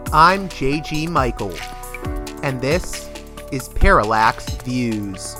I'm J.G. Michael, and this is Parallax Views.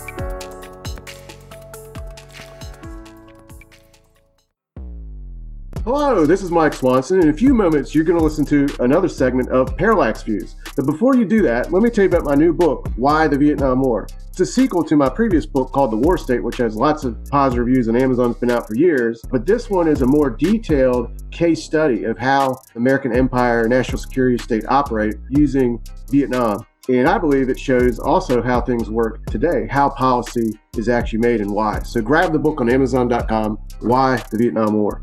Hello, this is Mike Swanson. In a few moments, you're going to listen to another segment of Parallax Views. But before you do that, let me tell you about my new book, Why the Vietnam War. It's a sequel to my previous book called The War State, which has lots of positive reviews and Amazon's been out for years. But this one is a more detailed case study of how the American empire and national security state operate using Vietnam. And I believe it shows also how things work today, how policy is actually made and why. So grab the book on Amazon.com, Why the Vietnam War.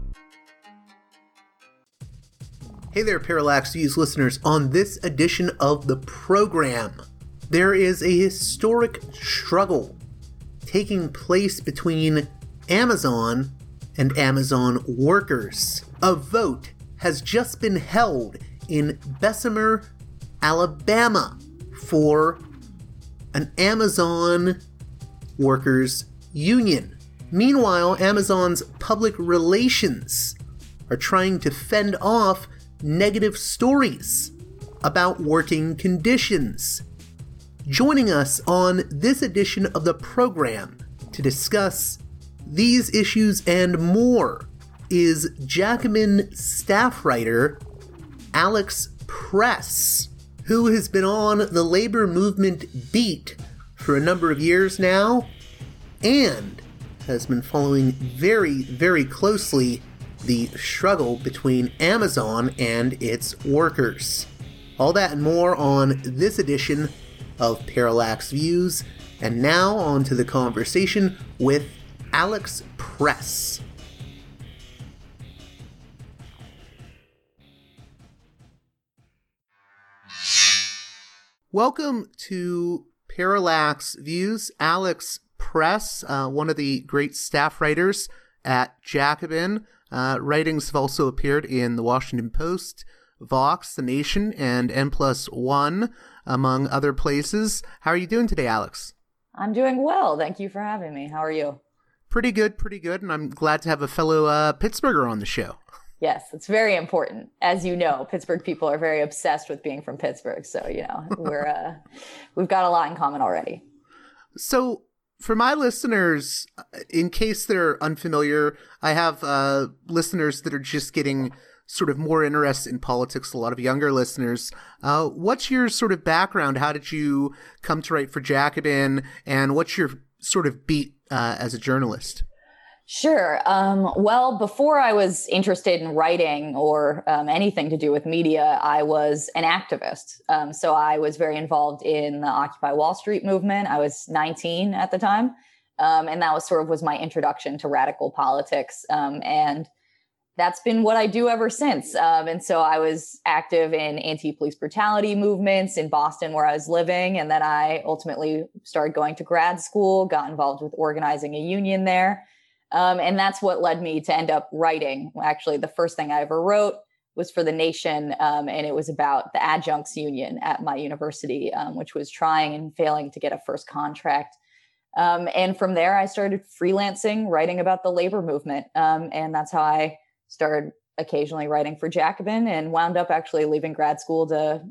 Hey there, Parallax Views listeners. On this edition of the program, there is a historic struggle taking place between Amazon and Amazon workers. A vote has just been held in Bessemer, Alabama, for an Amazon workers union. Meanwhile, Amazon's public relations are trying to fend off negative stories about working conditions. Joining us on this edition of the program to discuss these issues and more is Jacobin staff writer Alex Press, who has been on the labor movement beat for a number of years now and has been following very, very closely the struggle between Amazon and its workers. All that and more on this edition of Parallax Views. And now on to the conversation with Alex Press. Welcome to Parallax Views, Alex Press, one of the great staff writers at Jacobin. Writings have also appeared in The Washington Post, Vox, The Nation, and N+1, among other places. How are you doing today, Alex? I'm doing well. Thank you for having me. How are you? Pretty good. And I'm glad to have a fellow Pittsburgher on the show. Yes, it's very important. As you know, Pittsburgh people are very obsessed with being from Pittsburgh. So, we've got a lot in common already. So, for my listeners, in case they're unfamiliar, I have listeners that are just getting sort of more interested in politics, a lot of younger listeners. What's your sort of background? How did you come to write for Jacobin? And what's your sort of beat as a journalist? Sure. Well, before I was interested in writing or anything to do with media, I was an activist. So I was very involved in the Occupy Wall Street movement. I was 19 at the time. And that was my introduction to radical politics. And that's been what I do ever since. And so I was active in anti-police brutality movements in Boston, where I was living. And then I ultimately started going to grad school, got involved with organizing a union there. And that's what led me to end up writing. Actually, the first thing I ever wrote was for The Nation, and it was about the adjuncts union at my university, which was trying and failing to get a first contract. And from there, I started freelancing, writing about the labor movement. And that's how I started occasionally writing for Jacobin and wound up actually leaving grad school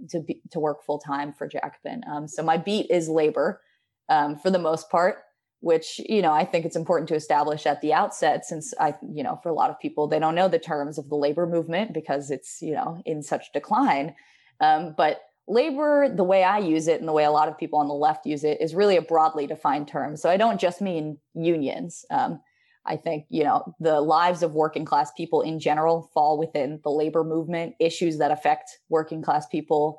to work full time for Jacobin. So my beat is labor for the most part, which, I think it's important to establish at the outset, since for a lot of people, they don't know the terms of the labor movement because it's, in such decline. But labor, the way I use it and the way a lot of people on the left use it, is really a broadly defined term. So I don't just mean unions. I think, the lives of working class people in general fall within the labor movement. Issues that affect working class people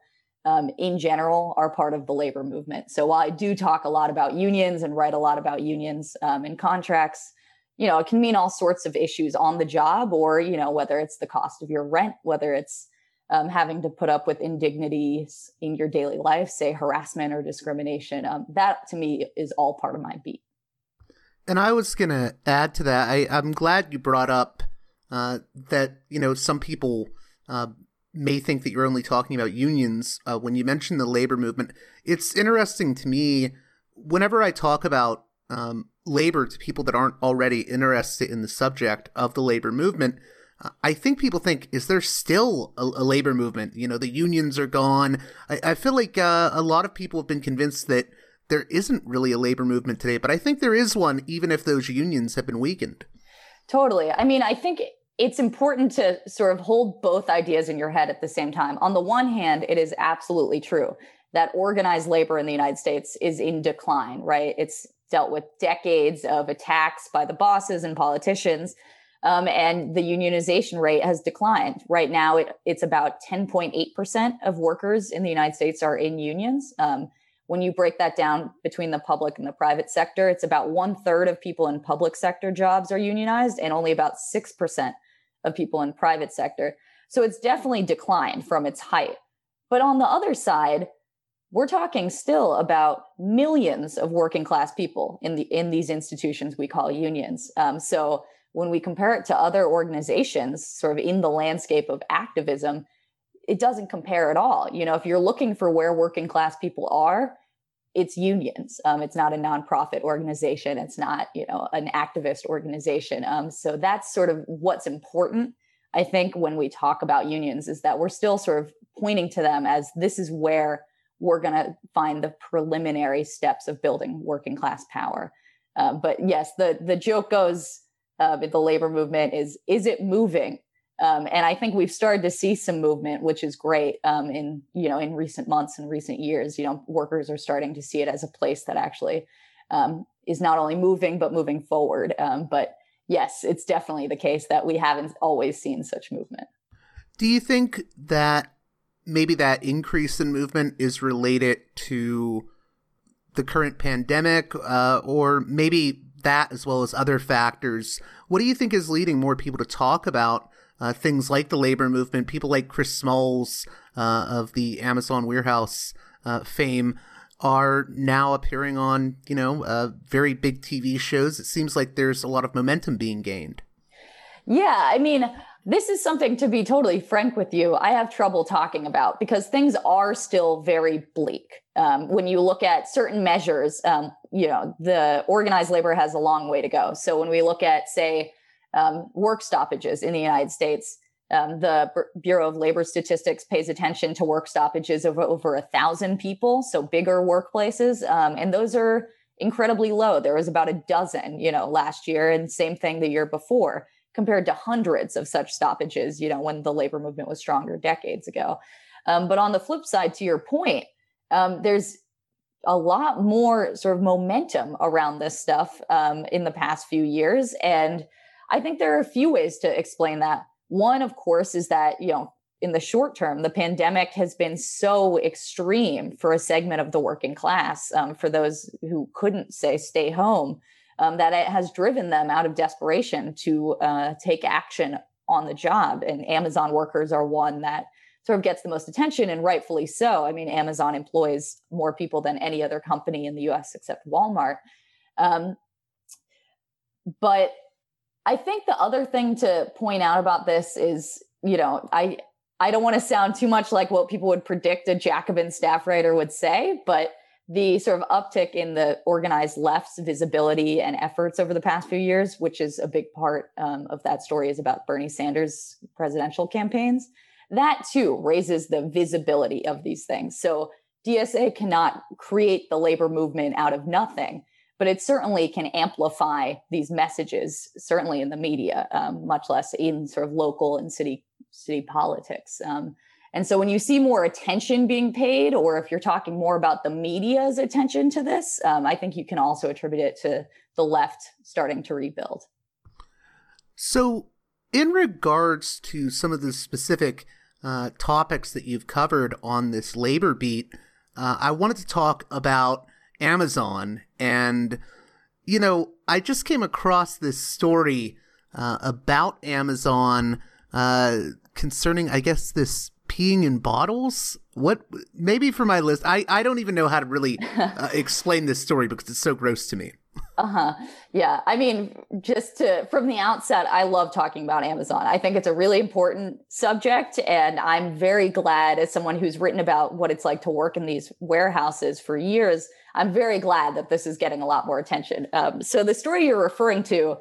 in general are part of the labor movement. So while I do talk a lot about unions and write a lot about unions and contracts, it can mean all sorts of issues on the job, or, whether it's the cost of your rent, whether it's having to put up with indignities in your daily life, say harassment or discrimination. That to me is all part of my beat. And I was going to add to that. I'm glad you brought up that, some people may think that you're only talking about unions when you mention the labor movement. It's interesting to me, whenever I talk about labor to people that aren't already interested in the subject of the labor movement, I think people think, is there still a labor movement? You know, the unions are gone. I feel like a lot of people have been convinced that there isn't really a labor movement today, but I think there is one, even if those unions have been weakened. Totally. I mean, I think it's important to sort of hold both ideas in your head at the same time. On the one hand, it is absolutely true that organized labor in the United States is in decline, right? It's dealt with decades of attacks by the bosses and politicians, and the unionization rate has declined. Right now, it's about 10.8% of workers in the United States are in unions. When you break that down between the public and the private sector, it's about 1/3 of people in public sector jobs are unionized and only about 6% of people in private sector. So it's definitely declined from its height. But on the other side, we're talking still about millions of working class people in these institutions we call unions. So when we compare it to other organizations sort of in the landscape of activism, it doesn't compare at all. You know, if you're looking for where working class people are, it's unions. It's not a nonprofit organization. It's not, you know, an activist organization. So that's sort of what's important, I think, when we talk about unions, is that we're still sort of pointing to them as this is where we're going to find the preliminary steps of building working class power. But yes, the joke goes with the labor movement is it moving? And I think we've started to see some movement, which is great. In recent months and recent years, workers are starting to see it as a place that actually is not only moving, but moving forward. But yes, it's definitely the case that we haven't always seen such movement. Do you think that maybe that increase in movement is related to the current pandemic, or maybe that as well as other factors? What do you think is leading more people to talk about things like the labor movement? People like Chris Smalls of the Amazon warehouse fame are now appearing on, very big TV shows. It seems like there's a lot of momentum being gained. Yeah, I mean, this is something, to be totally frank with you, I have trouble talking about because things are still very bleak. When you look at certain measures, the organized labor has a long way to go. So when we look at, say, work stoppages in the United States, the Bureau of Labor Statistics pays attention to work stoppages of over 1,000 people, so bigger workplaces, and those are incredibly low. There was about a dozen, last year, and same thing the year before, compared to hundreds of such stoppages, when the labor movement was stronger decades ago. But on the flip side, to your point, there's a lot more sort of momentum around this stuff in the past few years. And I think there are a few ways to explain that. One, of course, is that, in the short term, the pandemic has been so extreme for a segment of the working class, for those who couldn't, say, stay home, that it has driven them out of desperation to take action on the job. And Amazon workers are one that sort of gets the most attention, and rightfully so. I mean, Amazon employs more people than any other company in the US except Walmart. But I think the other thing to point out about this is, I don't want to sound too much like what people would predict a Jacobin staff writer would say, but the sort of uptick in the organized left's visibility and efforts over the past few years, which is a big part of that story, is about Bernie Sanders' presidential campaigns. That too raises the visibility of these things. So DSA cannot create the labor movement out of nothing, but it certainly can amplify these messages, certainly in the media, much less in sort of local and city politics. And so when you see more attention being paid, or if you're talking more about the media's attention to this, I think you can also attribute it to the left starting to rebuild. So in regards to some of the specific topics that you've covered on this labor beat, I wanted to talk about Amazon. And, I just came across this story about Amazon concerning, I guess, this peeing in bottles. Maybe for my list, I don't even know how to really explain this story because it's so gross to me. Yeah. I mean, from the outset, I love talking about Amazon. I think it's a really important subject. And I'm very glad, as someone who's written about what it's like to work in these warehouses for years, I'm very glad that this is getting a lot more attention. So the story you're referring to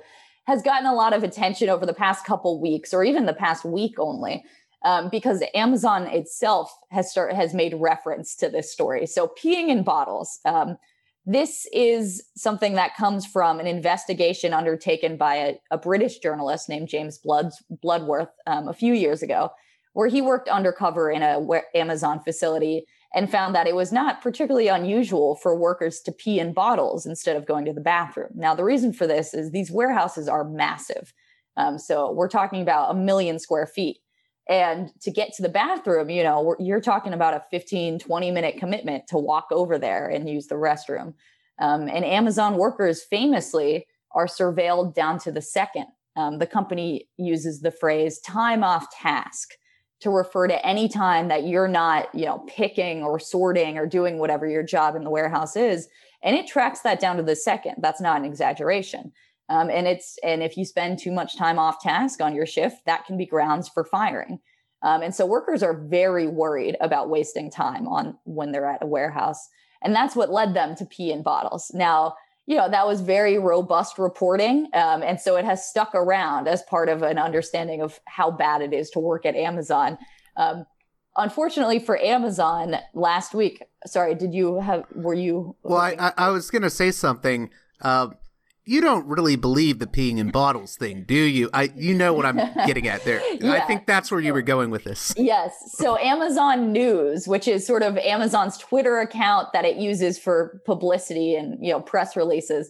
has gotten a lot of attention over the past couple weeks, or even the past week only, because Amazon itself has made reference to this story. So peeing in bottles. This is something that comes from an investigation undertaken by a British journalist named James Bloodworth a few years ago, where he worked undercover in a Amazon facility and found that it was not particularly unusual for workers to pee in bottles instead of going to the bathroom. Now, the reason for this is these warehouses are massive. So we're talking about 1 million square feet. And to get to the bathroom, you're talking about a 15, 20-minute commitment to walk over there and use the restroom. And Amazon workers famously are surveilled down to the second. The company uses the phrase time off task to refer to any time that you're not, picking or sorting or doing whatever your job in the warehouse is. And it tracks that down to the second. That's not an exaggeration. And if you spend too much time off task on your shift, that can be grounds for firing. And so workers are very worried about wasting time when they're at a warehouse. And that's what led them to pee in bottles. Now, that was very robust reporting. And so it has stuck around as part of an understanding of how bad it is to work at Amazon. Unfortunately for Amazon, last week, sorry, were you? Well, I was going to say something. You don't really believe the peeing in bottles thing, do you? You know what I'm getting at there. Yeah. I think that's where you were going with this. Yes. So Amazon News, which is sort of Amazon's Twitter account that it uses for publicity and, press releases.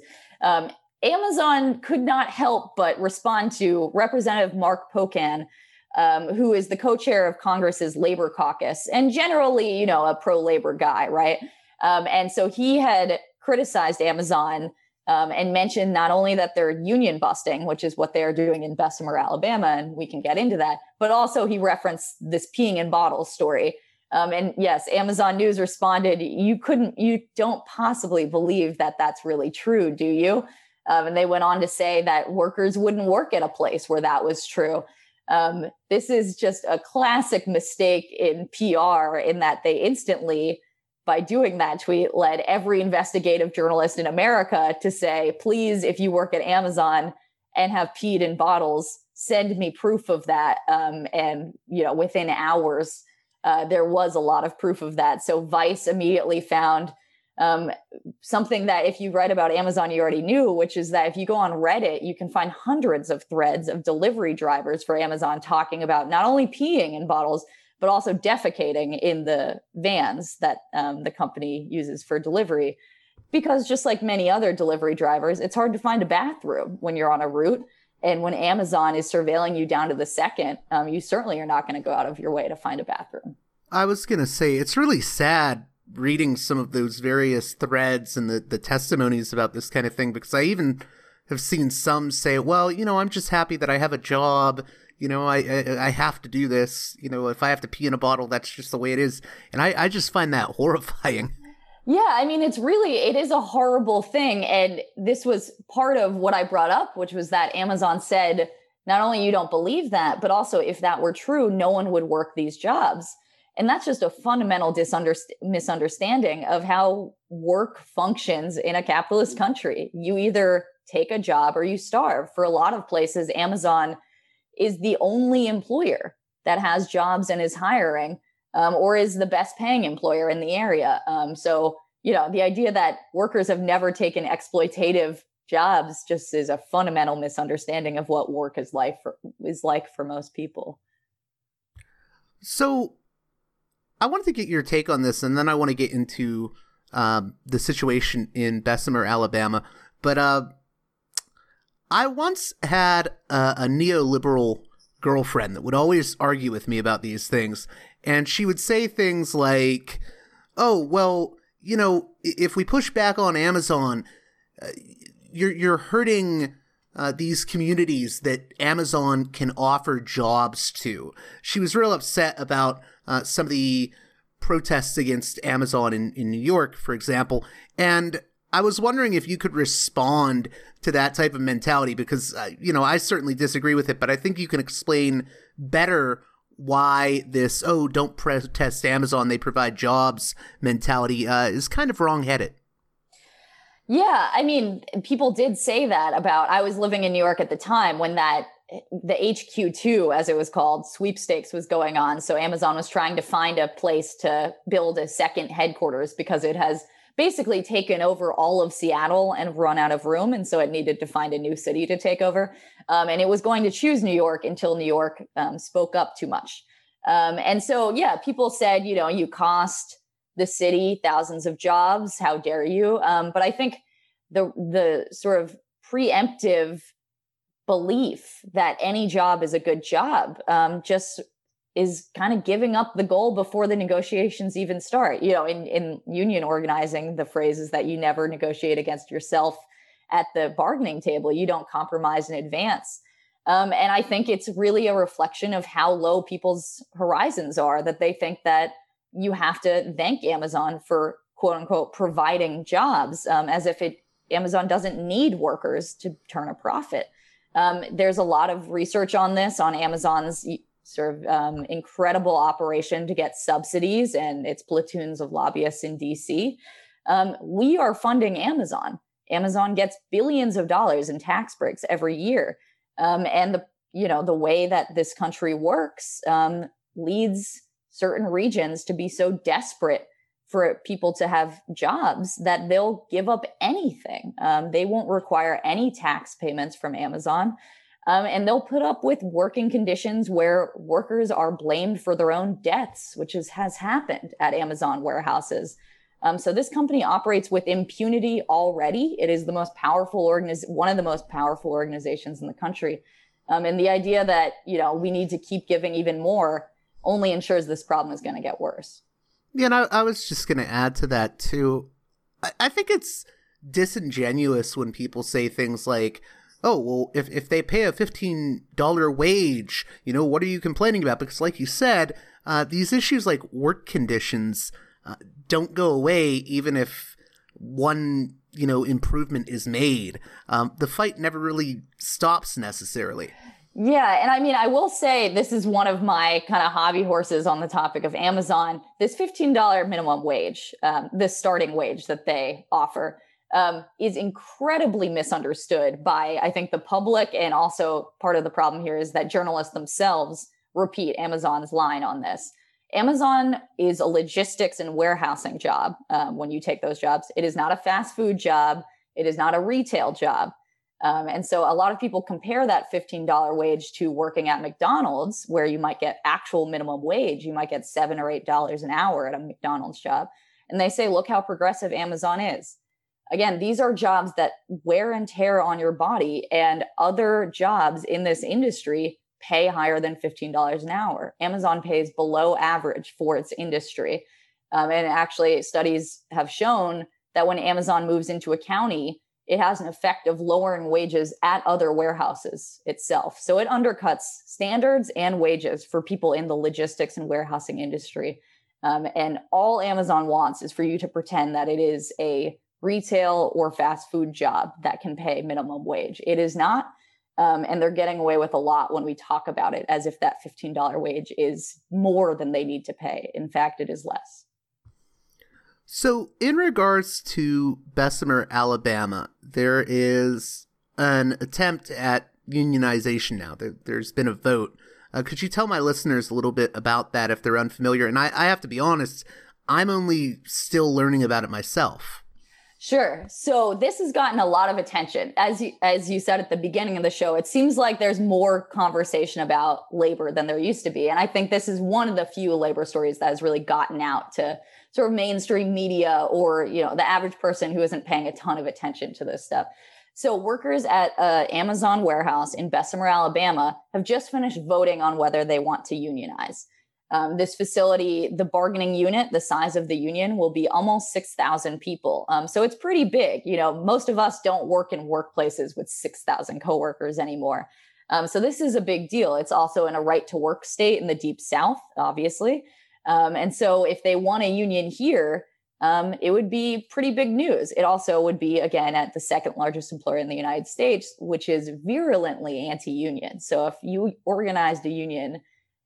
Amazon could not help but respond to Representative Mark Pocan, who is the co-chair of Congress's Labor Caucus and generally, a pro-labor guy, right? And so he had criticized Amazon and mentioned not only that they're union busting, which is what they are doing in Bessemer, Alabama, and we can get into that, but also he referenced this peeing in bottles story. And yes, Amazon News responded, you don't possibly believe that that's really true, do you? And they went on to say that workers wouldn't work at a place where that was true. This is just a classic mistake in PR in that they instantly, by doing that tweet, led every investigative journalist in America to say, please, if you work at Amazon and have peed in bottles, send me proof of that. And within hours, there was a lot of proof of that. So Vice immediately found something that if you write about Amazon, you already knew, which is that if you go on Reddit, you can find hundreds of threads of delivery drivers for Amazon talking about not only peeing in bottles, but also defecating in the vans that the company uses for delivery. Because just like many other delivery drivers, it's hard to find a bathroom when you're on a route. And when Amazon is surveilling you down to the second, you certainly are not going to go out of your way to find a bathroom. I was going to say, it's really sad reading some of those various threads and the testimonies about this kind of thing, because I even have seen some say, well, I'm just happy that I have a job. I have to do this. If I have to pee in a bottle, that's just the way it is. And I just find that horrifying. Yeah, I mean, it is a horrible thing. And this was part of what I brought up, which was that Amazon said, not only you don't believe that, but also if that were true, no one would work these jobs. And that's just a fundamental misunderstanding of how work functions in a capitalist country. You either take a job or you starve. For a lot of places, Amazon is the only employer that has jobs and is hiring, or is the best paying employer in the area. So, the idea that workers have never taken exploitative jobs just is a fundamental misunderstanding of what work is like for most people. So I wanted to get your take on this, and then I want to get into the situation in Bessemer, Alabama. But I once had a neoliberal girlfriend that would always argue with me about these things. And she would say things like, oh, well, if we push back on Amazon, you're hurting these communities that Amazon can offer jobs to. She was real upset about some of the protests against Amazon in New York, for example. And I was wondering if you could respond to that type of mentality, because, I certainly disagree with it, but I think you can explain better why this, don't protest Amazon, they provide jobs mentality is kind of wrongheaded. Yeah, I mean, people did say that about, I was living in New York at the time when the HQ2, as it was called, sweepstakes was going on. So Amazon was trying to find a place to build a second headquarters because it has basically taken over all of Seattle and run out of room. And so it needed to find a new city to take over. And it was going to choose New York until New York spoke up too much. And so, yeah, people said, you cost the city thousands of jobs. How dare you? But I think the sort of preemptive belief that any job is a good job just is kind of giving up the goal before the negotiations even start. In union organizing, the phrase is that you never negotiate against yourself at the bargaining table. You don't compromise in advance. And I think it's really a reflection of how low people's horizons are, that they think that you have to thank Amazon for, quote unquote, providing jobs, as if Amazon doesn't need workers to turn a profit. There's a lot of research on this, on Amazon's sort of incredible operation to get subsidies and its platoons of lobbyists in DC. We are funding Amazon. Amazon gets billions of dollars in tax breaks every year. And the way that this country works leads certain regions to be so desperate for people to have jobs that they'll give up anything. They won't require any tax payments from Amazon. And they'll put up with working conditions where workers are blamed for their own deaths, which has happened at Amazon warehouses. So this company operates with impunity already. It is the most powerful one of the most powerful organizations in the country. And the idea that, we need to keep giving even more only ensures this problem is going to get worse. Yeah, and I was just going to add to that, too. I think it's disingenuous when people say things like, oh, well, if they pay a $15 wage, what are you complaining about? Because like you said, these issues like work conditions don't go away even if one, improvement is made. The fight never really stops necessarily. Yeah. And I mean, I will say this is one of my kind of hobby horses on the topic of Amazon. This $15 minimum wage, this starting wage that they offer, is incredibly misunderstood by, I think, the public. And also part of the problem here is that journalists themselves repeat Amazon's line on this. Amazon is a logistics and warehousing job when you take those jobs. It is not a fast food job. It is not a retail job. And so a lot of people compare that $15 wage to working at McDonald's, where you might get actual minimum wage. You might get $7 or $8 an hour at a McDonald's job. And they say, look how progressive Amazon is. Again, these are jobs that wear and tear on your body, and other jobs in this industry pay higher than $15 an hour. Amazon pays below average for its industry. And actually, studies have shown that when Amazon moves into a county, it has an effect of lowering wages at other warehouses itself. So it undercuts standards and wages for people in the logistics and warehousing industry. And all Amazon wants is for you to pretend that it is a retail or fast food job that can pay minimum wage. It is not. And they're getting away with a lot when we talk about it as if that $15 wage is more than they need to pay. In fact, it is less. So in regards to Bessemer, Alabama, there is an attempt at unionization now. There's been a vote. Could you tell my listeners a little bit about that if they're unfamiliar? And I have to be honest, I'm only still learning about it myself. Sure. So this has gotten a lot of attention. As you said at the beginning of the show, it seems like there's more conversation about labor than there used to be. And I think this is one of the few labor stories that has really gotten out to sort of mainstream media or, the average person who isn't paying a ton of attention to this stuff. So workers at an Amazon warehouse in Bessemer, Alabama, have just finished voting on whether they want to unionize. This facility, the bargaining unit, the size of the union will be almost 6,000 people. So it's pretty big. Most of us don't work in workplaces with 6,000 coworkers anymore. So this is a big deal. It's also in a right to work state in the Deep South, obviously. And so if they want a union here, it would be pretty big news. It also would be, again, at the second largest employer in the United States, which is virulently anti-union. So if you organized a union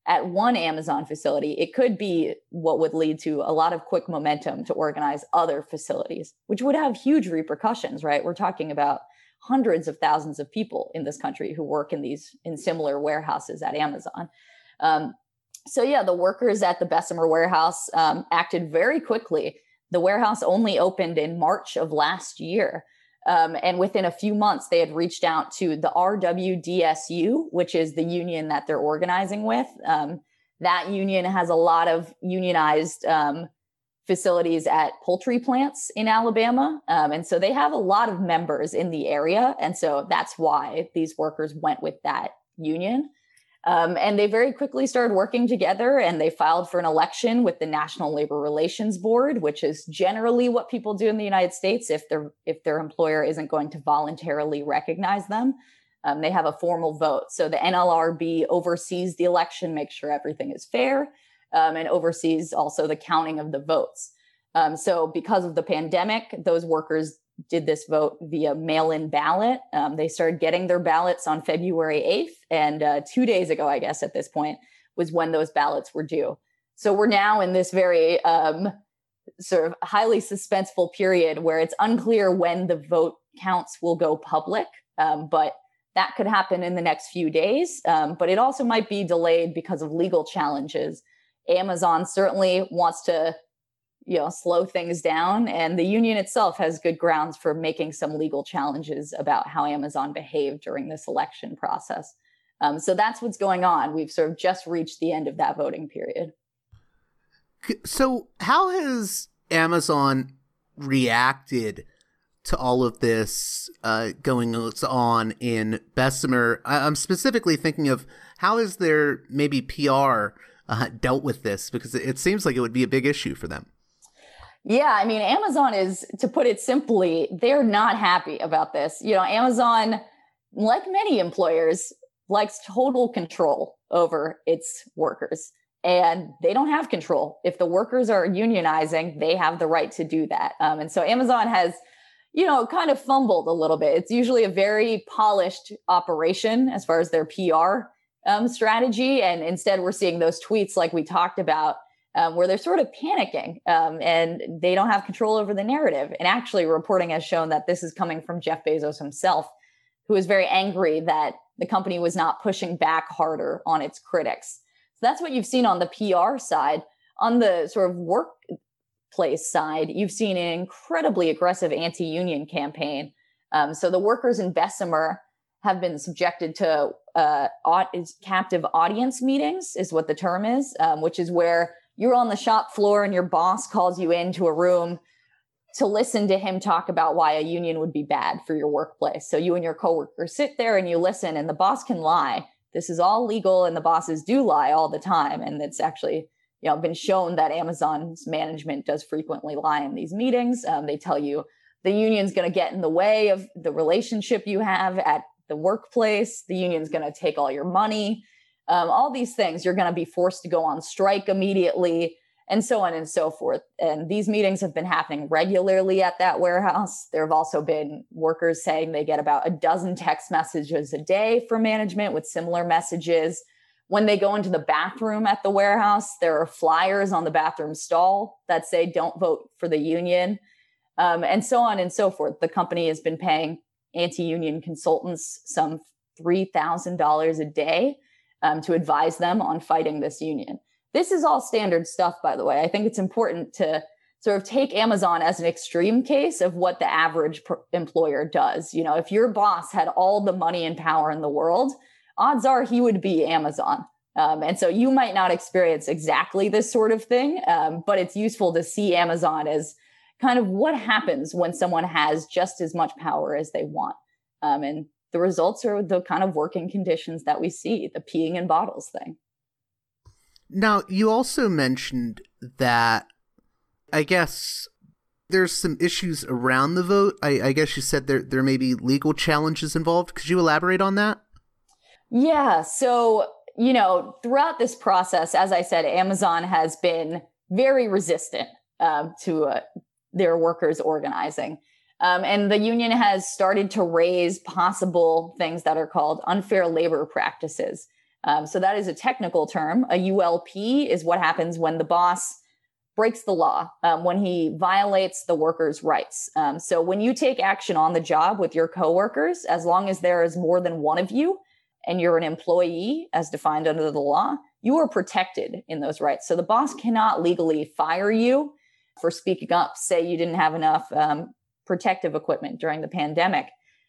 at one Amazon facility, it could be what would lead to a lot of quick momentum to organize other facilities, which would have huge repercussions, right? We're talking about hundreds of thousands of people in this country who work in similar warehouses at Amazon. So yeah, the workers at the Bessemer warehouse acted very quickly. The warehouse only opened in March of last year. And within a few months, they had reached out to the RWDSU, which is the union that they're organizing with. That union has a lot of unionized facilities at poultry plants in Alabama. And so they have a lot of members in the area. And so that's why these workers went with that union. And they very quickly started working together, and they filed for an election with the National Labor Relations Board, which is generally what people do in the United States if their employer isn't going to voluntarily recognize them. They have a formal vote. So the NLRB oversees the election, makes sure everything is fair, and oversees also the counting of the votes. So because of the pandemic, those workers did this vote via mail-in ballot. They started getting their ballots on February 8th. And 2 days ago, I guess at this point, was when those ballots were due. So we're now in this very sort of highly suspenseful period where it's unclear when the vote counts will go public. But that could happen in the next few days. But it also might be delayed because of legal challenges. Amazon certainly wants to slow things down. And the union itself has good grounds for making some legal challenges about how Amazon behaved during this election process. So that's what's going on. We've sort of just reached the end of that voting period. So how has Amazon reacted to all of this going on in Bessemer? I'm specifically thinking of how is their maybe PR dealt with this? Because it seems like it would be a big issue for them. Yeah, I mean, Amazon is, to put it simply, they're not happy about this. Amazon, like many employers, likes total control over its workers. And they don't have control. If the workers are unionizing, they have the right to do that. And so Amazon has, kind of fumbled a little bit. It's usually a very polished operation as far as their PR strategy. And instead, we're seeing those tweets like we talked about, where they're sort of panicking and they don't have control over the narrative. And actually, reporting has shown that this is coming from Jeff Bezos himself, who is very angry that the company was not pushing back harder on its critics. So that's what you've seen on the PR side. On the sort of workplace side, you've seen an incredibly aggressive anti-union campaign. So the workers in Bessemer have been subjected to captive audience meetings, is what the term is, which is where you're on the shop floor and your boss calls you into a room to listen to him talk about why a union would be bad for your workplace. So you and your coworkers sit there and you listen, and the boss can lie. This is all legal, and the bosses do lie all the time. And it's actually, been shown that Amazon's management does frequently lie in these meetings. They tell you the union's going to get in the way of the relationship you have at the workplace. The union's going to take all your money. All these things, you're going to be forced to go on strike immediately, and so on and so forth. And these meetings have been happening regularly at that warehouse. There have also been workers saying they get about a dozen text messages a day from management with similar messages. When they go into the bathroom at the warehouse, there are flyers on the bathroom stall that say, "Don't vote for the union," and so on and so forth. The company has been paying anti-union consultants some $3,000 a day to advise them on fighting this union. This is all standard stuff, by the way. I think it's important to sort of take Amazon as an extreme case of what the average employer does. If your boss had all the money and power in the world, odds are he would be Amazon. And so you might not experience exactly this sort of thing, but it's useful to see Amazon as kind of what happens when someone has just as much power as they want. And the results are the kind of working conditions that we see, the peeing in bottles thing. Now, you also mentioned that, I guess, there's some issues around the vote. I guess you said there may be legal challenges involved. Could you elaborate on that? Yeah. So, throughout this process, as I said, Amazon has been very resistant to their workers organizing. And the union has started to raise possible things that are called unfair labor practices. So that is a technical term. A ULP is what happens when the boss breaks the law, when he violates the workers' rights. So when you take action on the job with your coworkers, as long as there is more than one of you and you're an employee as defined under the law, you are protected in those rights. So the boss cannot legally fire you for speaking up, say you didn't have enough protective equipment during the pandemic.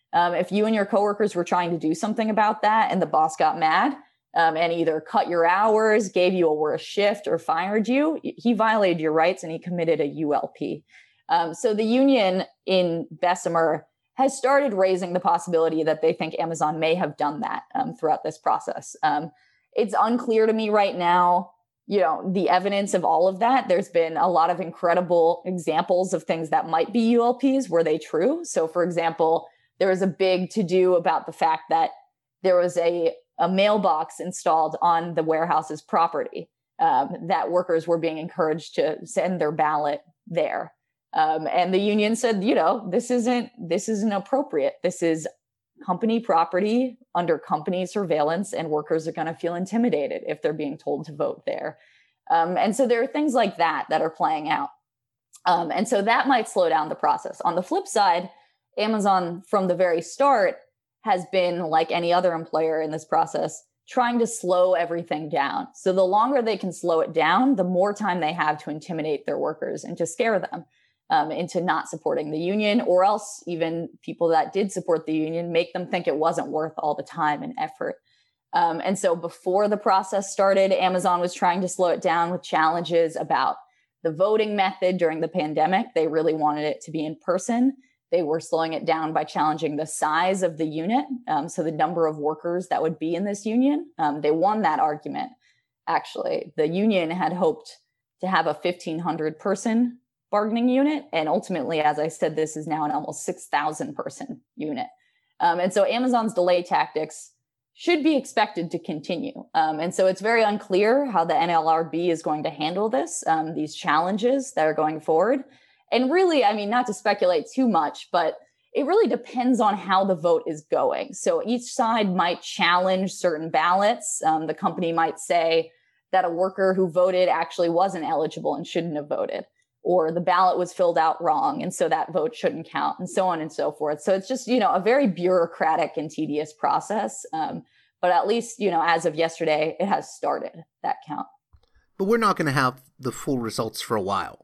If you and your coworkers were trying to do something about that and the boss got mad, and either cut your hours, gave you a worse shift, or fired you, he violated your rights and he committed a ULP. So the union in Bessemer has started raising the possibility that they think Amazon may have done that throughout this process. It's unclear to me right now, the evidence of all of that. There's been a lot of incredible examples of things that might be ULPs. Were they true? So for example, there was a big to-do about the fact that there was a mailbox installed on the warehouse's property, that workers were being encouraged to send their ballot there. And the union said, this isn't appropriate. This is company property under company surveillance, and workers are going to feel intimidated if they're being told to vote there. And so there are things like that are playing out. And so that might slow down the process. On the flip side, Amazon from the very start has been, like any other employer in this process, trying to slow everything down. So the longer they can slow it down, the more time they have to intimidate their workers and to scare them into not supporting the union, or else even people that did support the union, make them think it wasn't worth all the time and effort. And so before the process started, Amazon was trying to slow it down with challenges about the voting method during the pandemic. They really wanted it to be in person. They were slowing it down by challenging the size of the unit, so the number of workers that would be in this union. They won that argument, actually. The union had hoped to have a 1,500 person bargaining unit, and ultimately, as I said, this is now an almost 6,000 person unit. And so Amazon's delay tactics should be expected to continue. And so it's very unclear how the NLRB is going to handle this, these challenges that are going forward. And really, not to speculate too much, but it really depends on how the vote is going. So each side might challenge certain ballots. The company might say that a worker who voted actually wasn't eligible and shouldn't have voted, or the ballot was filled out wrong, and so that vote shouldn't count, and so on and so forth. So it's just, a very bureaucratic and tedious process. But at least, as of yesterday, it has started that count. But we're not going to have the full results for a while.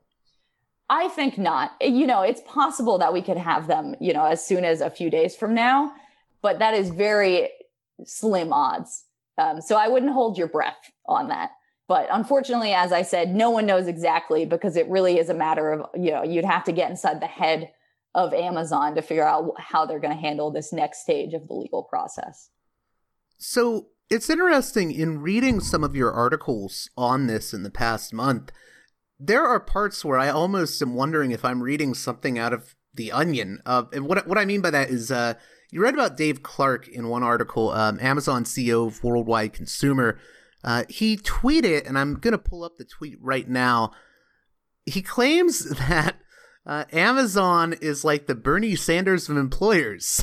I think not. It's possible that we could have them, as soon as a few days from now, but that is very slim odds. So I wouldn't hold your breath on that. But unfortunately, as I said, no one knows exactly, because it really is a matter of, you'd have to get inside the head of Amazon to figure out how they're going to handle this next stage of the legal process. So it's interesting, in reading some of your articles on this in the past month, there are parts where I almost am wondering if I'm reading something out of The Onion. And what I mean by that is you read about Dave Clark in one article, Amazon CEO of Worldwide Consumer. He tweeted, and I'm going to pull up the tweet right now. He claims that Amazon is like the Bernie Sanders of employers.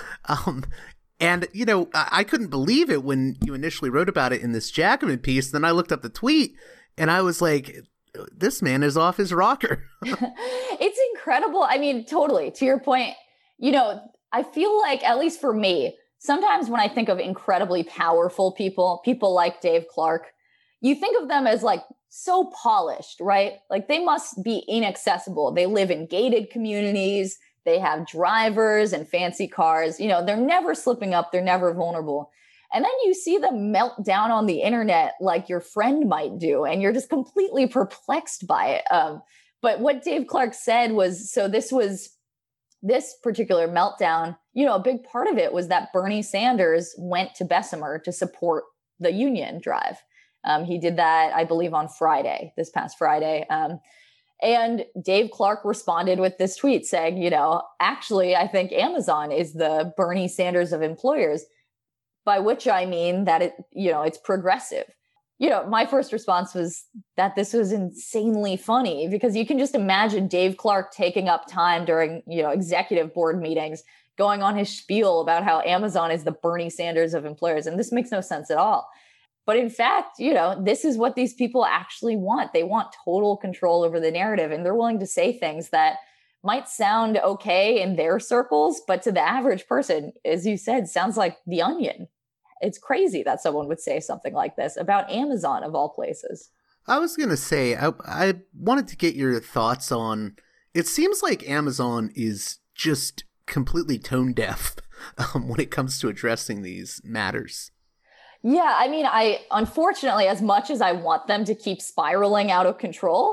And, I couldn't believe it when you initially wrote about it in this Jacobin piece. Then I looked up the tweet and I was like, this man is off his rocker. It's incredible. Totally. To your point, I feel like, at least for me, sometimes when I think of incredibly powerful people like Dave Clark, you think of them as like so polished, right? Like they must be inaccessible. They live in gated communities. They have drivers and fancy cars. They're never slipping up. They're never vulnerable. And then you see them melt down on the internet like your friend might do, and you're just completely perplexed by it. But what Dave Clark said was, so this particular meltdown, a big part of it was that Bernie Sanders went to Bessemer to support the union drive. He did that, I believe, on Friday, this past Friday. And Dave Clark responded with this tweet saying, actually, I think Amazon is the Bernie Sanders of employers. By which I mean that it's progressive. My first response was that this was insanely funny, because you can just imagine Dave Clark taking up time during, executive board meetings, going on his spiel about how Amazon is the Bernie Sanders of employers. And this makes no sense at all. But in fact, this is what these people actually want. They want total control over the narrative, and they're willing to say things that might sound okay in their circles, but to the average person, as you said, sounds like The Onion. It's crazy that someone would say something like this about Amazon, of all places. I was going to say, I wanted to get your thoughts on, it seems like Amazon is just completely tone deaf when it comes to addressing these matters. Yeah, I mean, unfortunately, as much as I want them to keep spiraling out of control,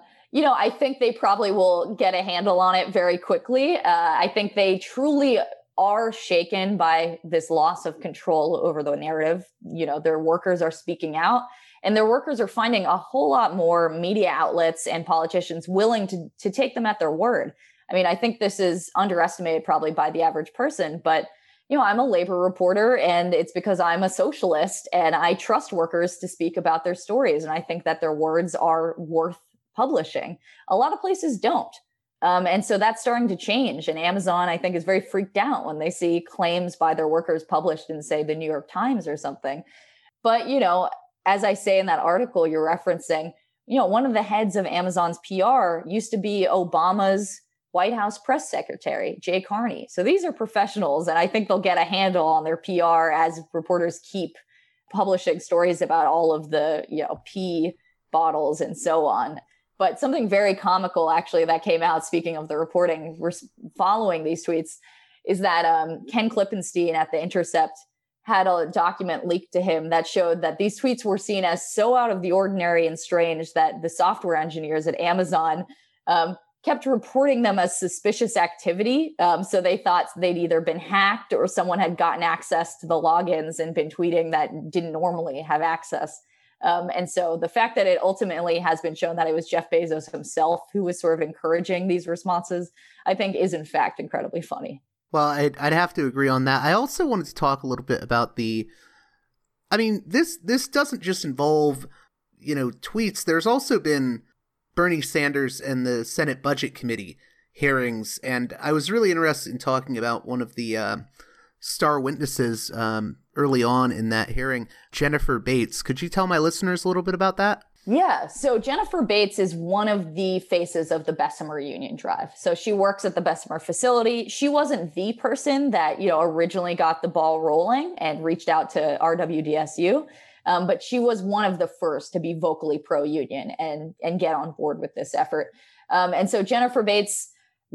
I think they probably will get a handle on it very quickly. I think they truly are shaken by this loss of control over the narrative. Their workers are speaking out, and their workers are finding a whole lot more media outlets and politicians willing to take them at their word. I mean, I think this is underestimated probably by the average person, but I'm a labor reporter, and it's because I'm a socialist and I trust workers to speak about their stories. And I think that their words are worth publishing. A lot of places don't. And so that's starting to change. And Amazon, I think, is very freaked out when they see claims by their workers published in, say, the New York Times or something. But, as I say in that article you're referencing, one of the heads of Amazon's PR used to be Obama's White House press secretary, Jay Carney. So these are professionals, and I think they'll get a handle on their PR as reporters keep publishing stories about all of the, pee bottles and so on. But something very comical, actually, that came out, speaking of the reporting, we're following these tweets, is that Ken Klippenstein at The Intercept had a document leaked to him that showed that these tweets were seen as so out of the ordinary and strange that the software engineers at Amazon kept reporting them as suspicious activity. So they thought they'd either been hacked or someone had gotten access to the logins and been tweeting that didn't normally have access. And so the fact that it ultimately has been shown that it was Jeff Bezos himself who was sort of encouraging these responses, I think is in fact incredibly funny. Well, I'd have to agree on that. I also wanted to talk a little bit about this doesn't just involve, tweets. There's also been Bernie Sanders and the Senate Budget Committee hearings, and I was really interested in talking about one of the star witnesses early on in that hearing, Jennifer Bates. Could you tell my listeners a little bit about that? Yeah, so Jennifer Bates is one of the faces of the Bessemer Union Drive. So she works at the Bessemer facility. She wasn't the person that, originally got the ball rolling and reached out to RWDSU. But she was one of the first to be vocally pro-union and get on board with this effort. And so Jennifer Bates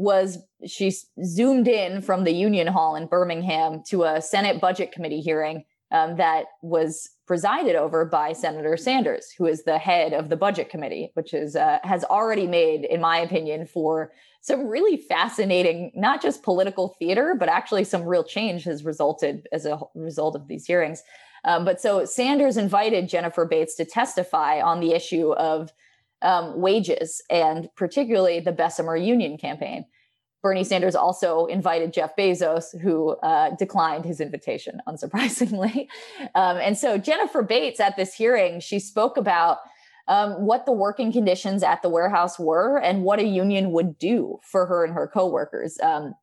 she zoomed in from the Union Hall in Birmingham to a Senate Budget Committee hearing that was presided over by Senator Sanders, who is the head of the Budget Committee, which has already made, in my opinion, for some really fascinating, not just political theater, but actually some real change has resulted as a result of these hearings. But so Sanders invited Jennifer Bates to testify on the issue of wages, and particularly the Bessemer Union campaign. Bernie Sanders also invited Jeff Bezos, who declined his invitation, unsurprisingly. And so Jennifer Bates at this hearing, she spoke about what the working conditions at the warehouse were and what a union would do for her and her coworkers.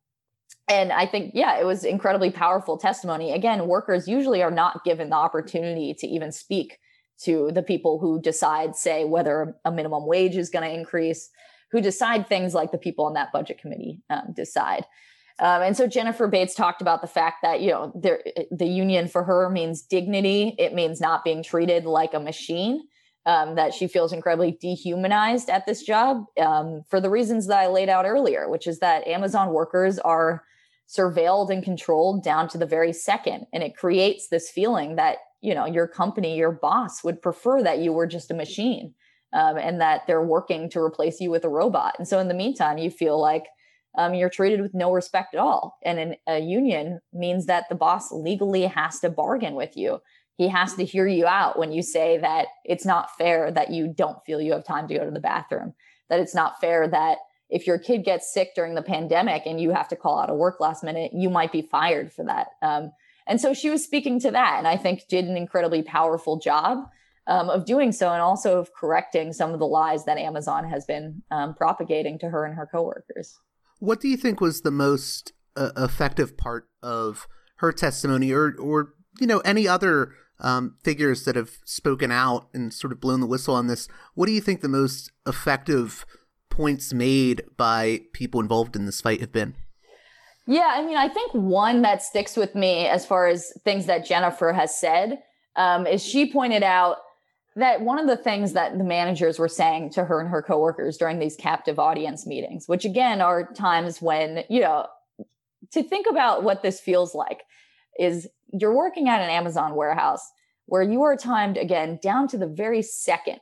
And I think, it was incredibly powerful testimony. Again, workers usually are not given the opportunity to even speak to the people who decide, say, whether a minimum wage is going to increase, who decide things like the people on that budget committee decide. And so Jennifer Bates talked about the fact that, the union for her means dignity. It means not being treated like a machine, that she feels incredibly dehumanized at this job for the reasons that I laid out earlier, which is that Amazon workers are surveilled and controlled down to the very second. And it creates this feeling that, your company, your boss would prefer that you were just a machine. And that they're working to replace you with a robot. And so in the meantime, you feel like you're treated with no respect at all. And a union means that the boss legally has to bargain with you. He has to hear you out when you say that it's not fair that you don't feel you have time to go to the bathroom, that it's not fair that if your kid gets sick during the pandemic and you have to call out of work last minute, you might be fired for that. And so she was speaking to that, and I think did an incredibly powerful job of doing so, and also of correcting some of the lies that Amazon has been propagating to her and her coworkers. What do you think was the most effective part of her testimony, or any other figures that have spoken out and sort of blown the whistle on this. What do you think the most effective points made by people involved in this fight have been? Yeah, I mean, I think one that sticks with me as far as things that Jennifer has said is she pointed out that one of the things that the managers were saying to her and her coworkers during these captive audience meetings, which again are times when, to think about what this feels like, is you're working at an Amazon warehouse where you are timed, again, down to the very second.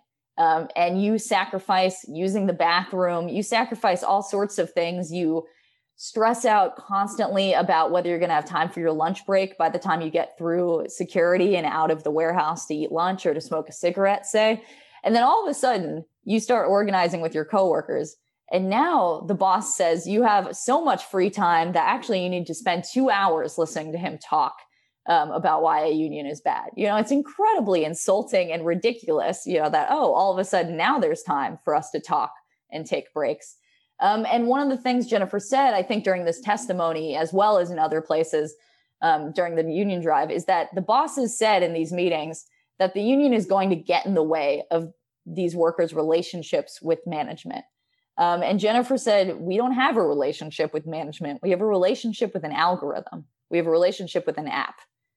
And you sacrifice using the bathroom, you sacrifice all sorts of things. You stress out constantly about whether you're going to have time for your lunch break by the time you get through security and out of the warehouse to eat lunch or to smoke a cigarette, say. And then all of a sudden, you start organizing with your coworkers. And now the boss says you have so much free time that actually you need to spend 2 hours listening to him talk about why a union is bad. It's incredibly insulting and ridiculous, that, all of a sudden now there's time for us to talk and take breaks. And one of the things Jennifer said, I think during this testimony, as well as in other places during the union drive, is that the bosses said in these meetings that the union is going to get in the way of these workers' relationships with management. And Jennifer said, we don't have a relationship with management. We have a relationship with an algorithm. We have a relationship with an app.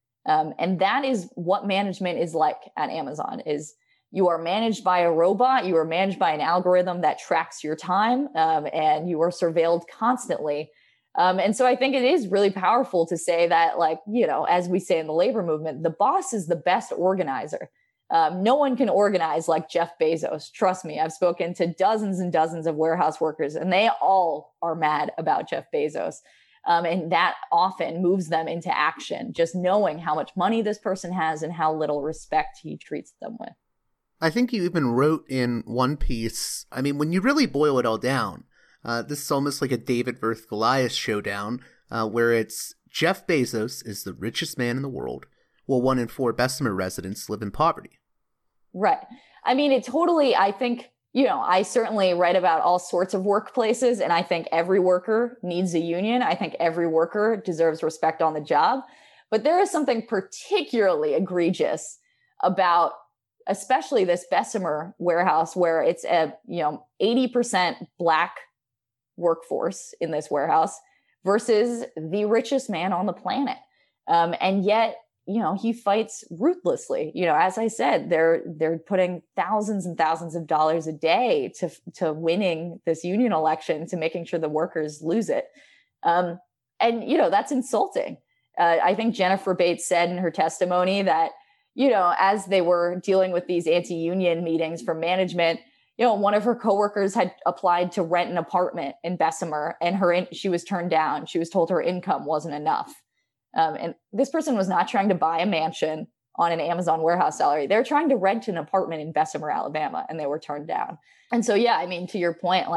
And that is what management is like at Amazon, is you are managed by a robot, you are managed by an algorithm that tracks your time, and you are surveilled constantly. And so I think it is really powerful to say that, as we say in the labor movement, the boss is the best organizer. No one can organize like Jeff Bezos. Trust me, I've spoken to dozens and dozens of warehouse workers, and they all are mad about Jeff Bezos. And that often moves them into action, just knowing how much money this person has and how little respect he treats them with. I think you even wrote in one piece, I mean, when you really boil it all down, this is almost like a David versus Goliath showdown, where it's Jeff Bezos is the richest man in the world, while 1 in 4 Bessemer residents live in poverty. Right. I mean, I think, I certainly write about all sorts of workplaces, and I think every worker needs a union. I think every worker deserves respect on the job. But there is something particularly egregious about especially this Bessemer warehouse, where it's a 80% Black workforce in this warehouse versus the richest man on the planet. And yet, he fights ruthlessly. As I said, they're putting thousands and thousands of dollars a day to winning this union election, to making sure the workers lose it. And that's insulting. I think Jennifer Bates said in her testimony that, as they were dealing with these anti-union meetings from management, one of her coworkers had applied to rent an apartment in Bessemer, and she was turned down. She was told her income wasn't enough. And this person was not trying to buy a mansion on an Amazon warehouse salary. They're trying to rent an apartment in Bessemer, Alabama, and they were turned down. And so, yeah, I mean, to your point,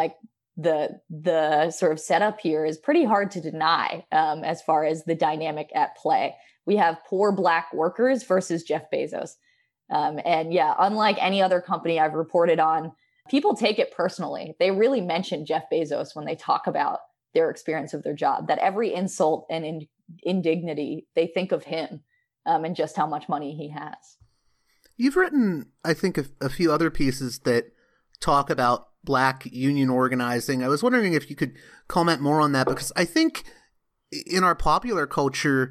the sort of setup here is pretty hard to deny as far as the dynamic at play. We have poor Black workers versus Jeff Bezos. And yeah, unlike any other company I've reported on, people take it personally. They really mention Jeff Bezos when they talk about their experience of their job, that every insult and indignity, they think of him and just how much money he has. You've written, I think, a few other pieces that talk about Black union organizing. I was wondering if you could comment more on that, because I think in our popular culture,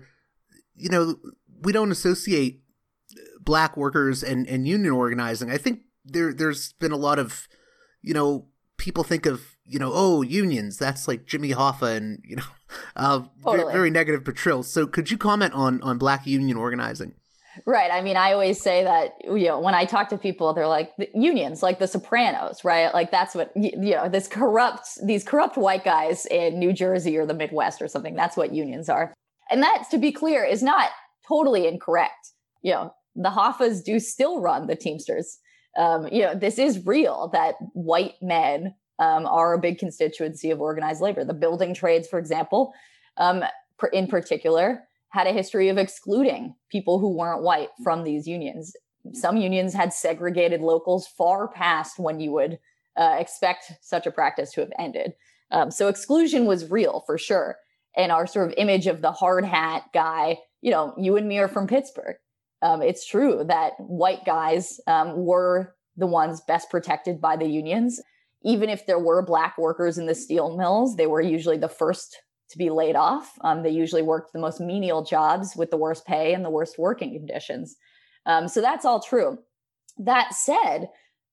we don't associate Black workers and union organizing. I think there's been a lot of, people think of, unions, that's like Jimmy Hoffa and, totally. Very negative portrayal. So could you comment on Black union organizing? Right. I mean, I always say that, when I talk to people, they're like, the unions, like the Sopranos, right? Like that's what, these corrupt white guys in New Jersey or the Midwest or something. That's what unions are. And that, to be clear, is not totally incorrect. The Hoffas do still run the Teamsters. This is real, that white men are a big constituency of organized labor. The building trades, for example, in particular, had a history of excluding people who weren't white from these unions. Some unions had segregated locals far past when you would expect such a practice to have ended. So exclusion was real, for sure. And our sort of image of the hard hat guy, you and me are from Pittsburgh. It's true that white guys were the ones best protected by the unions. Even if there were Black workers in the steel mills, they were usually the first to be laid off. They usually worked the most menial jobs with the worst pay and the worst working conditions. So that's all true. That said,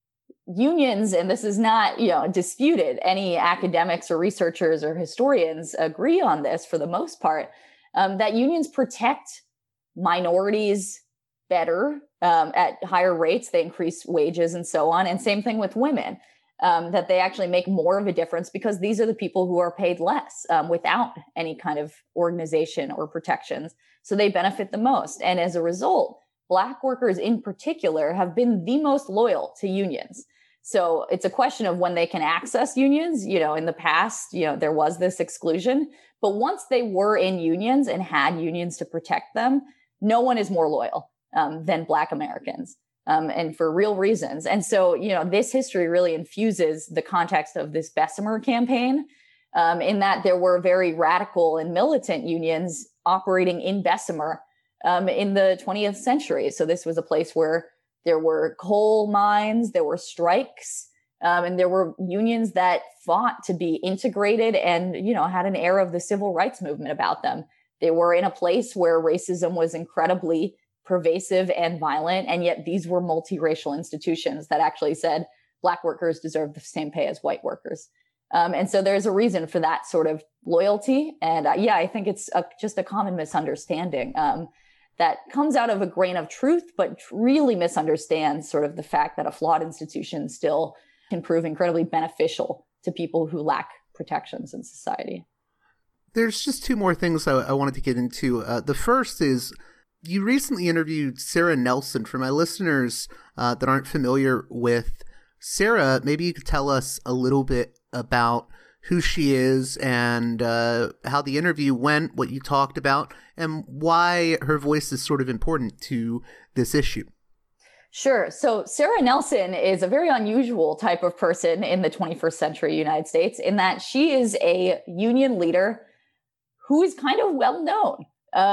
unions, and this is not, disputed, any academics or researchers or historians agree on this for the most part, that unions protect minorities better at higher rates. They increase wages and so on. And same thing with women, that they actually make more of a difference because these are the people who are paid less without any kind of organization or protections. So they benefit the most. And as a result, Black workers in particular have been the most loyal to unions. So it's a question of when they can access unions. In the past, there was this exclusion, but once they were in unions and had unions to protect them, no one is more loyal than Black Americans, and for real reasons. And so, this history really infuses the context of this Bessemer campaign, in that there were very radical and militant unions operating in Bessemer in the 20th century. So this was a place where there were coal mines, there were strikes, and there were unions that fought to be integrated and, had an air of the civil rights movement about them. They were in a place where racism was incredibly pervasive and violent, and yet these were multiracial institutions that actually said Black workers deserve the same pay as white workers. And so there's a reason for that sort of loyalty. And I think it's just a common misunderstanding that comes out of a grain of truth, but really misunderstands sort of the fact that a flawed institution still can prove incredibly beneficial to people who lack protections in society. There's just two more things I wanted to get into. The first is you recently interviewed Sarah Nelson. For my listeners that aren't familiar with Sarah, maybe you could tell us a little bit about who she is and how the interview went, what you talked about, and why her voice is sort of important to this issue. Sure. So Sarah Nelson is a very unusual type of person in the 21st century United States in that she is a union leader who is kind of well known.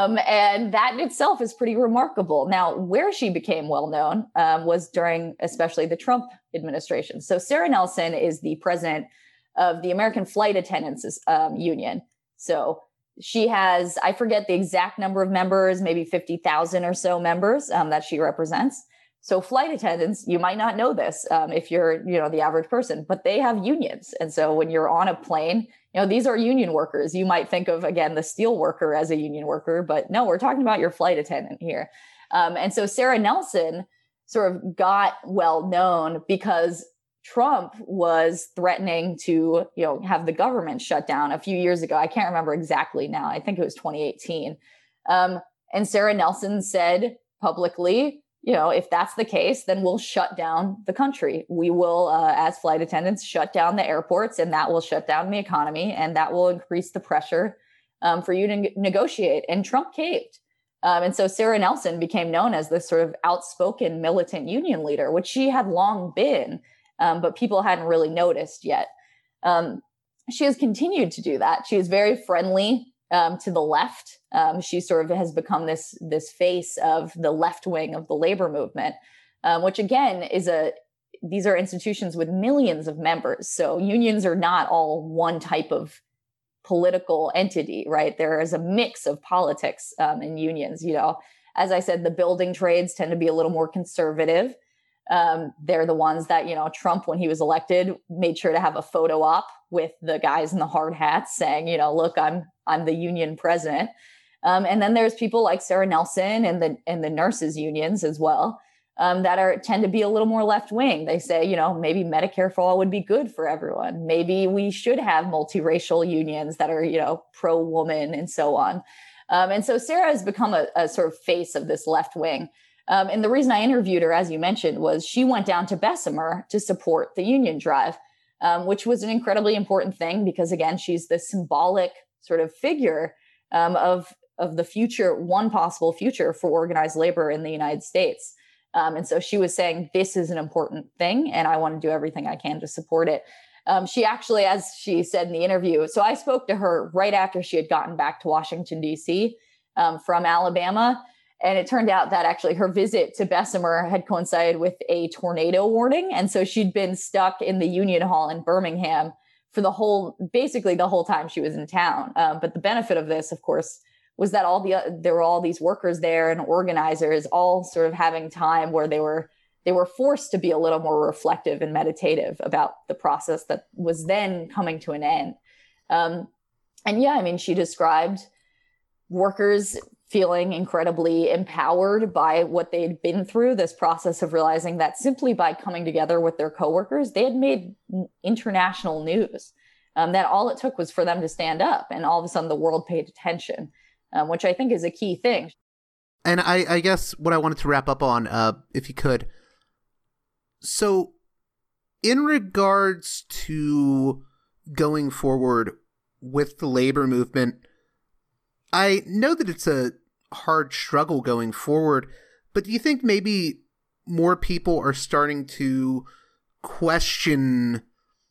And that in itself is pretty remarkable. Now, where she became well known was during especially the Trump administration. So Sarah Nelson is the president of the American Flight Attendants Union. So she has, I forget the exact number of members, maybe 50,000 or so members that she represents. So flight attendants, you might not know this if you're, the average person, but they have unions. And so when you're on a plane, these are union workers. You might think of, again, the steel worker as a union worker, but no, we're talking about your flight attendant here. And so Sarah Nelson sort of got well known because Trump was threatening to, have the government shut down a few years ago. I can't remember exactly now. I think it was 2018. And Sarah Nelson said publicly, if that's the case, then we'll shut down the country. We will, as flight attendants, shut down the airports, and that will shut down the economy, and that will increase the pressure for you to negotiate. And Trump caved. And so Sarah Nelson became known as this sort of outspoken militant union leader, which she had long been. But people hadn't really noticed yet. She has continued to do that. She is very friendly to the left. She sort of has become this face of the left wing of the labor movement, which again these are institutions with millions of members. So unions are not all one type of political entity, right? There is a mix of politics in unions. As I said, the building trades tend to be a little more conservative. They're the ones that, Trump, when he was elected, made sure to have a photo op with the guys in the hard hats saying, look, I'm the union president. And then there's people like Sarah Nelson and the nurses unions as well, that tend to be a little more left wing. They say, maybe Medicare for all would be good for everyone. Maybe we should have multiracial unions that are, pro-woman and so on. And so Sarah has become a sort of face of this left wing. And the reason I interviewed her, as you mentioned, was she went down to Bessemer to support the union drive, which was an incredibly important thing because, again, she's the symbolic sort of figure of the future, one possible future for organized labor in the United States. And so she was saying, this is an important thing, and I want to do everything I can to support it. She actually, as she said in the interview, so I spoke to her right after she had gotten back to Washington, D.C. From Alabama. And it turned out that actually her visit to Bessemer had coincided with a tornado warning. And so she'd been stuck in the Union Hall in Birmingham for basically the whole time she was in town. But the benefit of this, of course, was that there were all these workers there and organizers all sort of having time where they were forced to be a little more reflective and meditative about the process that was then coming to an end. And yeah, I mean, she described workers feeling incredibly empowered by what they'd been through, this process of realizing that simply by coming together with their coworkers, they had made international news, that all it took was for them to stand up, and all of a sudden the world paid attention, which I think is a key thing. And I guess what I wanted to wrap up on, if you could, so in regards to going forward with the labor movement, I know that it's a hard struggle going forward, but do you think maybe more people are starting to question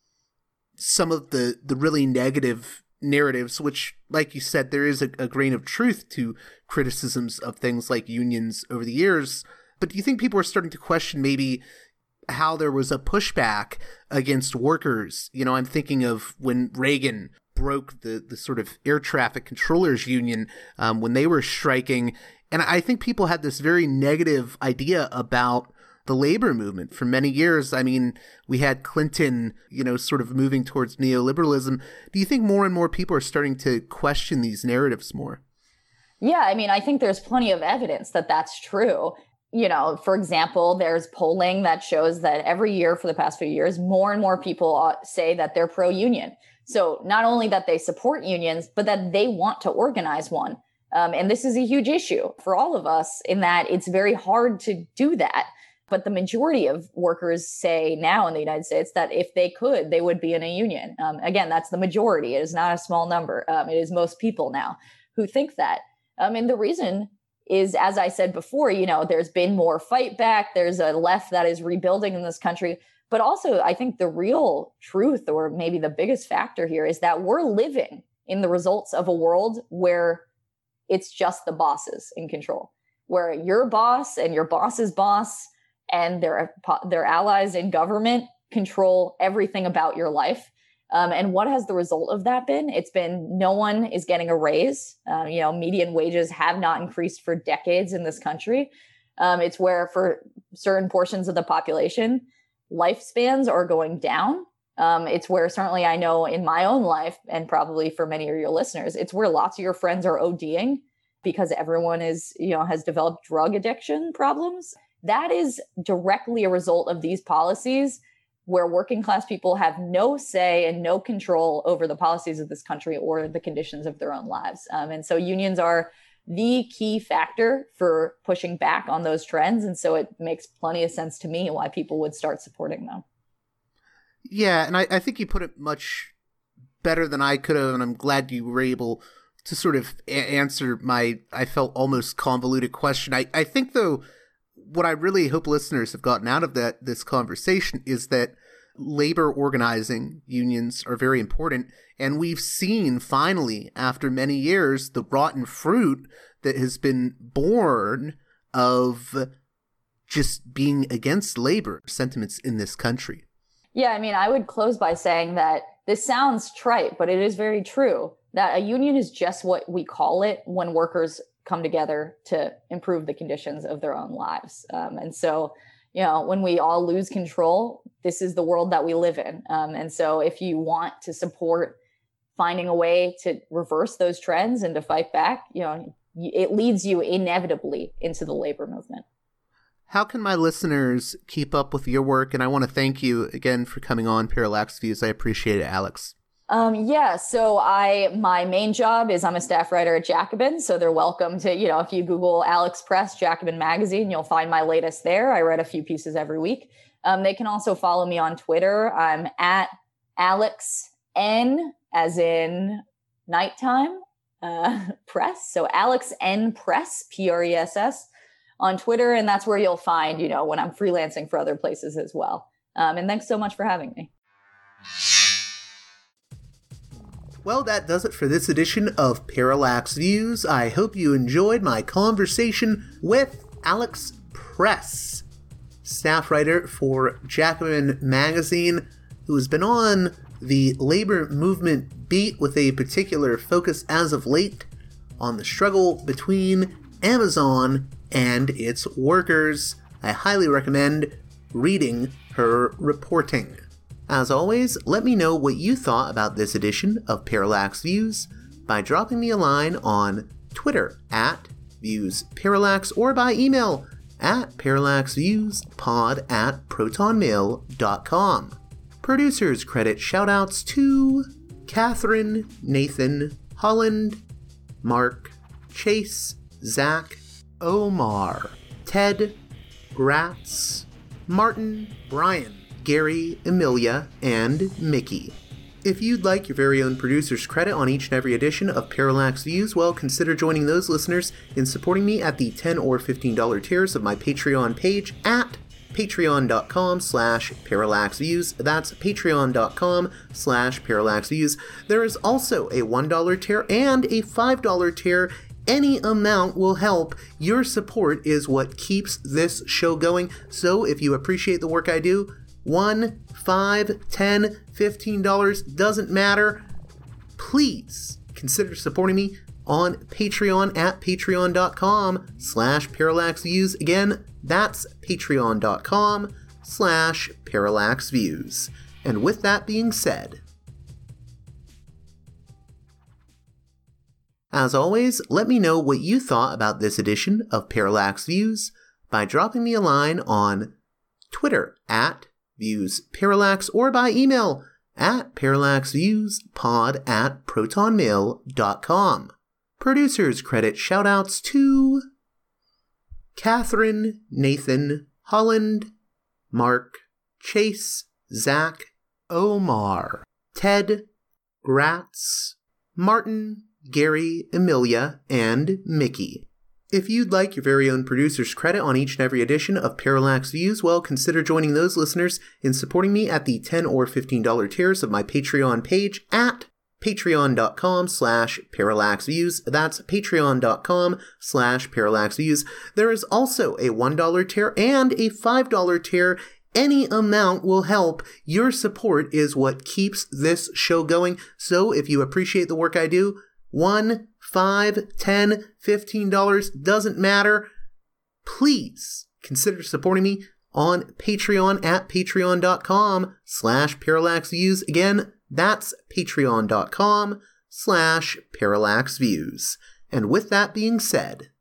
some of the really negative narratives, which, like you said, there is a grain of truth to criticisms of things like unions over the years, but do you think people are starting to question maybe how there was a pushback against workers? You know, I'm thinking of when Reagan broke the sort of air traffic controllers union when they were striking. And I think people had this very negative idea about the labor movement for many years. I mean, we had Clinton, sort of moving towards neoliberalism. Do you think more and more people are starting to question these narratives more? Yeah, I mean, I think there's plenty of evidence that that's true. For example, there's polling that shows that every year for the past few years, more and more people say that they're pro-union. So not only that they support unions, but that they want to organize one. And this is a huge issue for all of us in that it's very hard to do that. But the majority of workers say now in the United States that if they could, they would be in a union. Again, that's the majority. It is not a small number. It is most people now who think that. And the reason is, as I said before, there's been more fight back. There's a left that is rebuilding in this country. But also, I think the real truth, or maybe the biggest factor here, is that we're living in the results of a world where it's just the bosses in control, where your boss and your boss's boss and their allies in government control everything about your life. And what has the result of that been? It's been no one is getting a raise. Median wages have not increased for decades in this country. It's where for certain portions of the population, lifespans are going down. It's where certainly I know in my own life, and probably for many of your listeners, it's where lots of your friends are ODing because everyone has developed drug addiction problems. That is directly a result of these policies where working class people have no say and no control over the policies of this country or the conditions of their own lives. And so unions are the key factor for pushing back on those trends. And so it makes plenty of sense to me why people would start supporting them. Yeah, and I think you put it much better than I could have, and I'm glad you were able to sort of answer my, I felt almost convoluted question. I think, though, what I really hope listeners have gotten out of this conversation is that labor organizing unions are very important. And we've seen finally, after many years, the rotten fruit that has been born of just being against labor sentiments in this country. Yeah, I mean, I would close by saying that this sounds trite, but it is very true that a union is just what we call it when workers come together to improve the conditions of their own lives. And so, when we all lose control, this is the world that we live in. And so if you want to support finding a way to reverse those trends and to fight back, it leads you inevitably into the labor movement. How can my listeners keep up with your work? And I want to thank you again for coming on Parallax Views. I appreciate it, Alex. So my main job is I'm a staff writer at Jacobin. So they're welcome to, if you Google Alex Press, Jacobin Magazine, you'll find my latest there. I write a few pieces every week. They can also follow me on Twitter. I'm at Alex N as in nighttime, press. So Alex N Press, Press on Twitter. And that's where you'll find, when I'm freelancing for other places as well. And thanks so much for having me. Well, that does it for this edition of Parallax Views. I hope you enjoyed my conversation with Alex Press, staff writer for Jacobin Magazine, who has been on the labor movement beat with a particular focus as of late on the struggle between Amazon and its workers. I highly recommend reading her reporting. As always, let me know what you thought about this edition of Parallax Views by dropping me a line on Twitter at ViewsParallax or by email at parallaxviewspod@protonmail.com. Producers credit shoutouts to Catherine, Nathan, Holland, Mark, Chase, Zach, Omar, Ted, Gratz, Martin, Brian, Gary, Emilia, and Mickey. If you'd like your very own producer's credit on each and every edition of Parallax Views, well, consider joining those listeners in supporting me at the $10 or $15 tiers of my Patreon page at patreon.com/parallaxviews. That's patreon.com/parallaxviews. There is also a $1 tier and a $5 tier. Any amount will help. Your support is what keeps this show going. So if you appreciate the work I do, $1, $5, $10, $15, doesn't matter. Please consider supporting me on Patreon at patreon.com/parallaxviews. Again, that's patreon.com/parallaxviews. And with that being said, as always, let me know what you thought about this edition of Parallax Views by dropping me a line on Twitter at ViewsParallax or by email at parallaxviewspod@protonmail.com. Producers credit shoutouts to Catherine, Nathan, Holland, Mark, Chase, Zach, Omar, Ted, Gratz, Martin, Gary, Emilia, and Mickey. If you'd like your very own producer's credit on each and every edition of Parallax Views, well, consider joining those listeners in supporting me at the $10 or $15 tiers of my Patreon page at patreon.com/parallaxviews. That's patreon.com/parallaxviews. There is also a $1 tier and a $5 tier. Any amount will help. Your support is what keeps this show going. So if you appreciate the work I do, $1, $5, $10, $15, doesn't matter. Please consider supporting me on Patreon at patreon.com/parallaxviews. Again, that's patreon.com/parallaxviews. And with that being said,